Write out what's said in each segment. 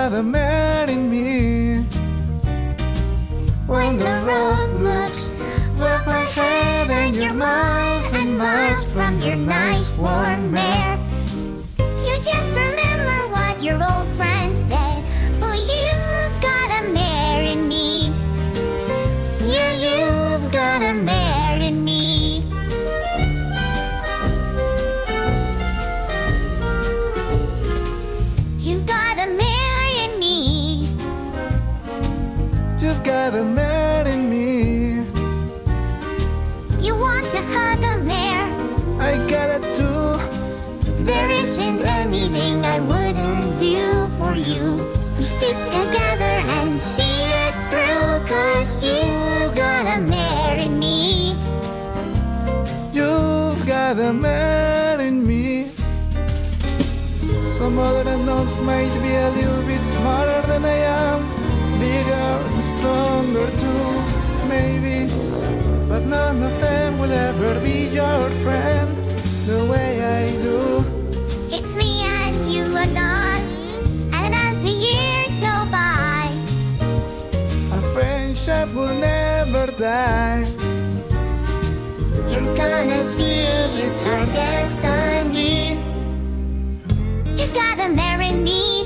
gotta marry me. When the road looks rough ahead and you're miles and miles from your nice warm air, you just remember what your old friend said. Oh, you gotta marry me. Yeah, you've gotta marry me. You've gotta marry me. You've gotta marry me. You want to hug a mare. I gotta do. There isn't anything I wouldn't do for you. We stick together and see it through, 'cause you gotta marry me. You've gotta marry me. Some other unknowns might be a little bit smarter than I am, bigger and stronger too, maybe. But none of them will ever be your friend the way I do. It's me and you alone, and as the years go by, A friendship will never die. you're gonna see it's our destiny. You gotta marry me.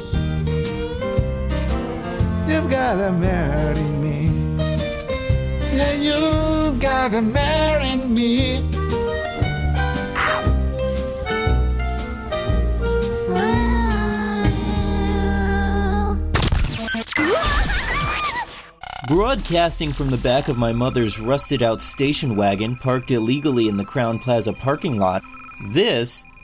You've gotta marry me. Yeah, you've gotta marry me. Broadcasting from the back of my mother's rusted-out station wagon parked illegally in the Crowne Plaza parking lot, this